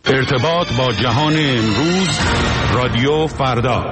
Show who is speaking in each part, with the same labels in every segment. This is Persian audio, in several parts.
Speaker 1: ارتباط با جهان امروز، رادیو فردا.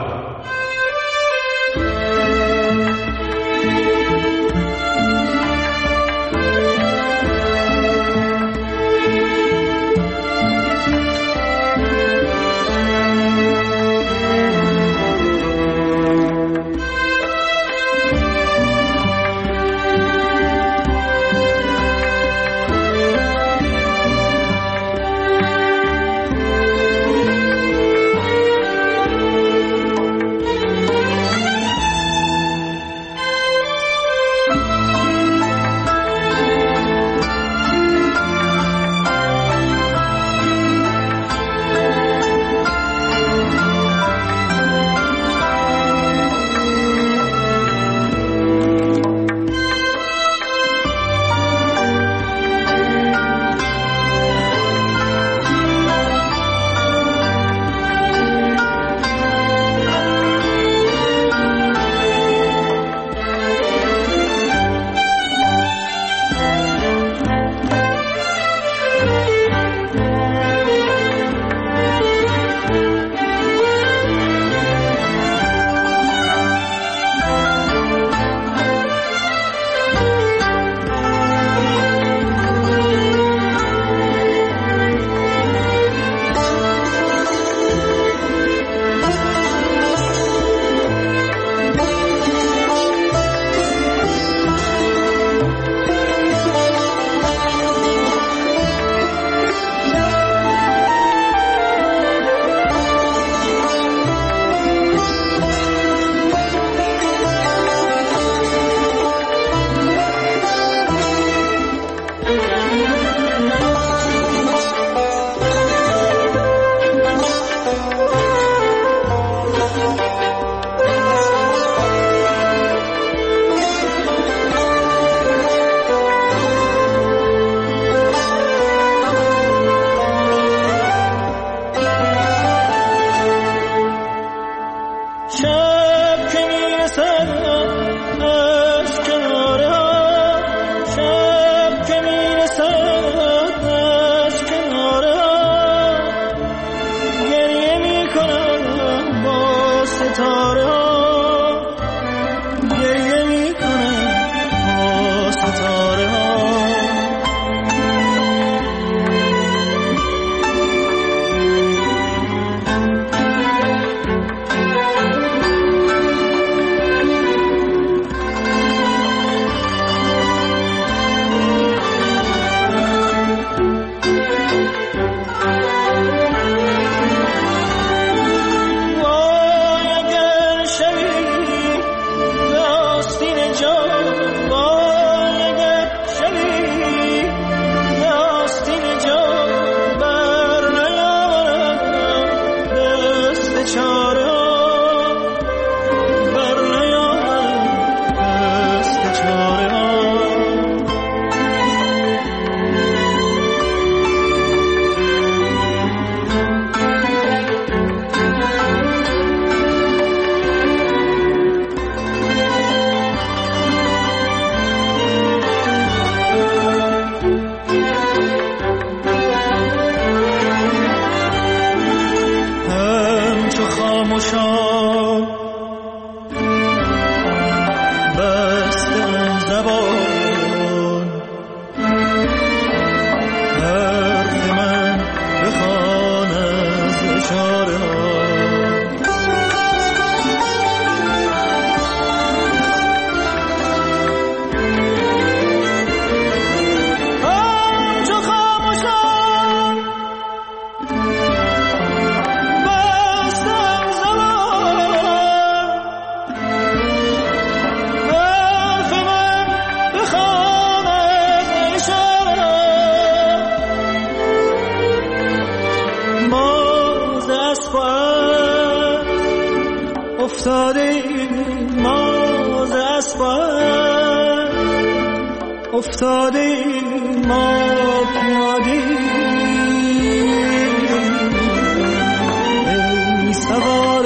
Speaker 2: افتاده ما پیاده ای سوار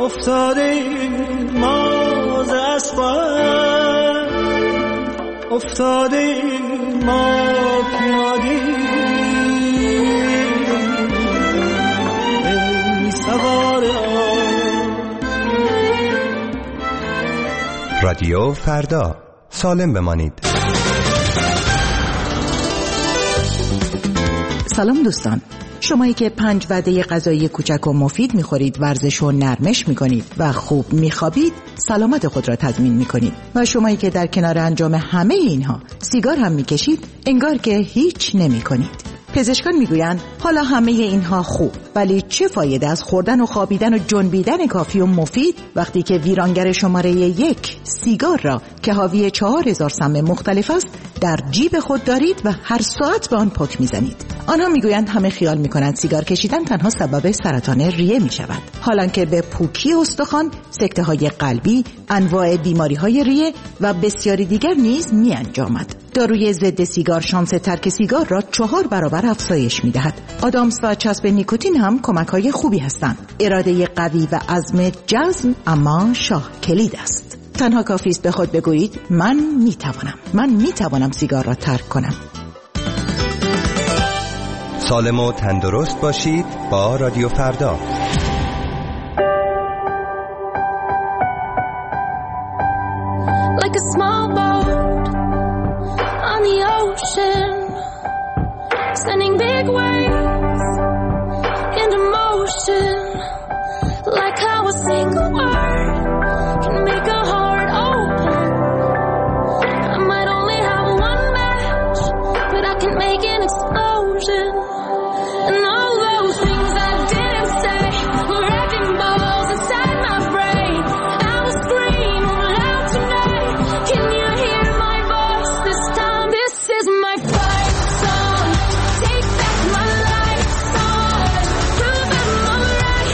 Speaker 2: افتاده ما ز اسباب، افتاده ما پیاده ای سوار
Speaker 3: رادیو فردا، سالم بمانید.
Speaker 4: سلام دوستان، شمایی که 5 وعده غذایی کوچک و مفید میخورید، ورزش و نرمش میکنید و خوب میخوابید، سلامت خود را تضمین میکنید. و شمایی که در کنار انجام همه اینها سیگار هم میکشید، انگار که هیچ نمیکنید. پزشکان میگویند حالا همه اینها خوب، ولی چه فایده از خوردن و خوابیدن و جنبیدن کافی و مفید وقتی که ویرانگر شماره 1 سیگار را که حاوی 4000 سم مختلف است در جیب خود دارید و هر ساعت به آن پک میزنید. آنها میگویند همه خیال میکنند سیگار کشیدن تنها سبب سرطان ریه میشود، حالانکه به پوکی استخوان، سکته های قلبی، انواع بیماری های ریه و بسیاری دیگر نیز میانجامد. داروی ضد سیگار شانس ترک سیگار را 4 برابر افزایش میدهد. آدامس و چسب نیکوتین هم کمک های خوبی هستند. اراده قوی و عزم جزم اما شاه کلید است. تنها کافی است به خود بگویید من میتوانم سیگار را ترک کنم.
Speaker 3: سالم و تندرست باشید با رادیو فردا.
Speaker 5: Like a small boat on the ocean, sending big waves into motion. Like how a single word can make a heart open. I might only have one match, but I can make an explosion. And all those things I didn't say were wrecking balls inside my brain. I will scream loud tonight. Can you hear my voice this time? This is my fight song. Take back my life song. Prove I'm alright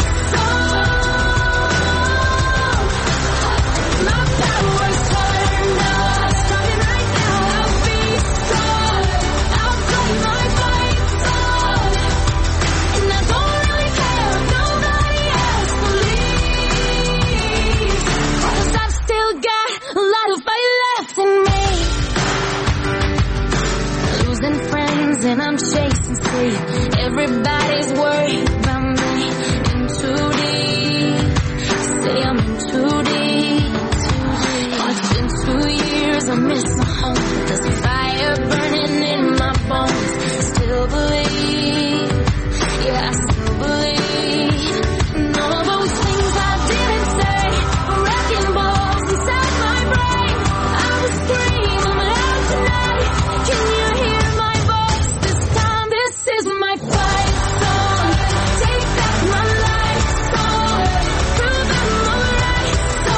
Speaker 5: song. My power's turned up. Starting right now, I'll be strong. I'll play my fight song. And I don't really care if nobody else believes, 'cause I've still got a lot of fight left in me. Losing friends and I'm chasing sleep. Everybody's worried about me. In too deep. Say I'm in too deep. It's been 2 years, I miss my home. There's a fire burning in my bones. Still believe. Yeah, I still believe. And all those things I didn't say were wrecking balls inside my brain. I will scream loud tonight. Can you hear my voice this time? This is my fight song. Take back my life song. Prove I'm alright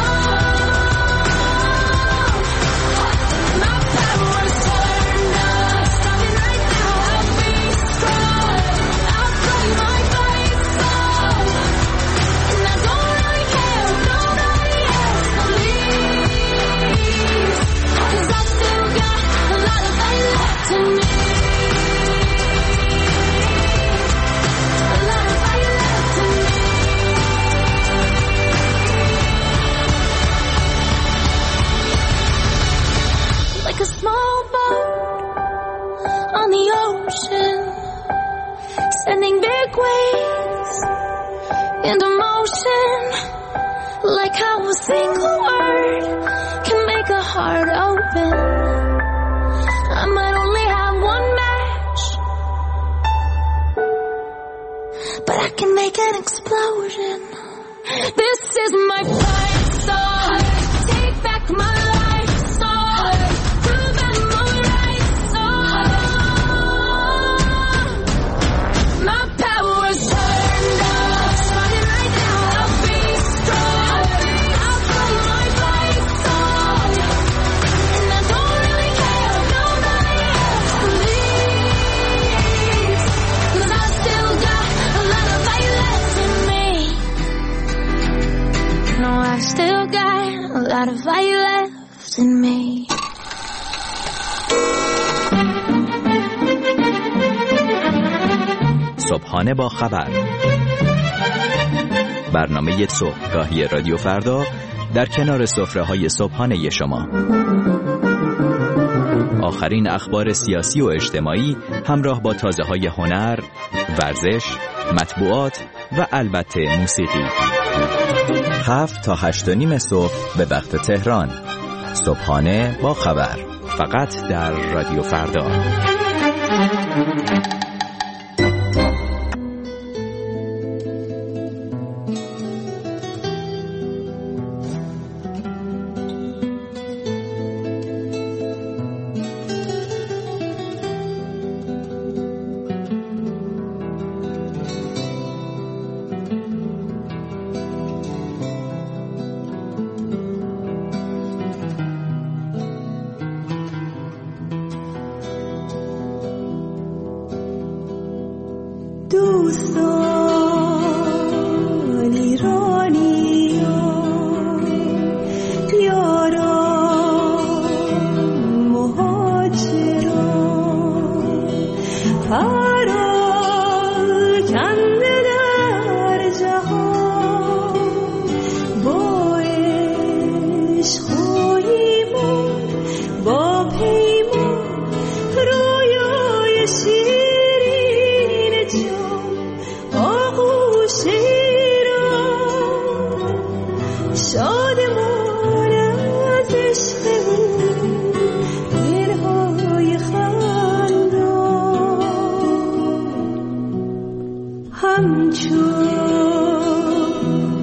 Speaker 5: song. My power's turned up. Starting right now, I'll be strong. I'll play my fight song. And I don't really care if nobody else believes, 'cause I've still got a lot of fight left in me. A lot of fight left in me. Like a small boat on the ocean, sending big waves into motion. Like how a single word can make a heart open. I might only have one match, but I can make an explosion. This is my fight song. Take back my life song. Prove I'm alright song. My power's turned up. Starting right now, I'll be strong. I'll play my fight song. And I don't really care if nobody else believes, 'cause I've still got a lot of fight left in me. No, I've still got a lot of fight left in me.
Speaker 6: صبحانه با خبر. برنامه صبحگاهی رادیو فردا در کنار سفره‌های صبحانه شما. آخرین اخبار سیاسی و اجتماعی همراه با تازه‌های هنر، ورزش، مطبوعات و البته موسیقی. 7 تا 8:30 صبح به وقت تهران. صبحانه با خبر، فقط در رادیو فردا.
Speaker 2: دوستان ایرانیان، یاران مهاجران، پراکنده در جهان، با عشق‌های ما، با پیمان رویای شیرین جان، آغوش ایران شادمان از عشق او، دلهای خندان همچون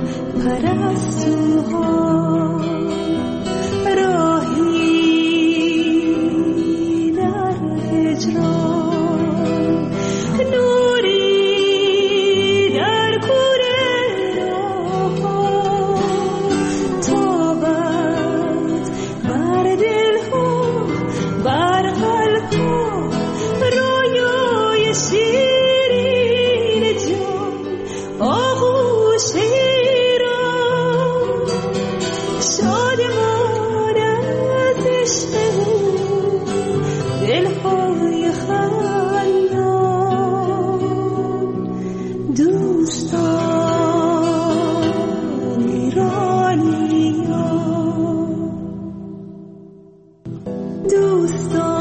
Speaker 2: پرستوها راهی در هجران، نوری در کوره راه‌ها تابد بر دل‌ها، بر قلب‌ها رویای شیرین جان، آغوش ایران شادمان از عشق او، دلهای خندان. دوستان ایرانیان، دوستان